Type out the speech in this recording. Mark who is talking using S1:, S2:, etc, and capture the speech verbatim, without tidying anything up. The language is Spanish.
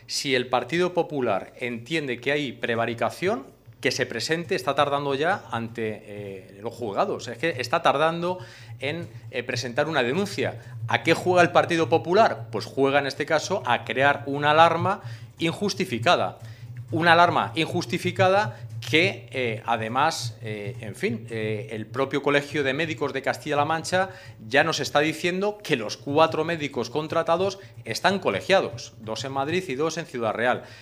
S1: Si el Partido Popular entiende que hay prevaricación, que se presente, está tardando ya ante eh, los juzgados, es que está tardando en eh, presentar una denuncia. ¿A qué juega el Partido Popular? Pues juega en este caso a crear una alarma injustificada. Una alarma injustificada que, eh, además, eh, en fin, eh, el propio Colegio de Médicos de Castilla-La Mancha ya nos está diciendo que los cuatro médicos contratados están colegiados, dos en Madrid y dos en Ciudad Real.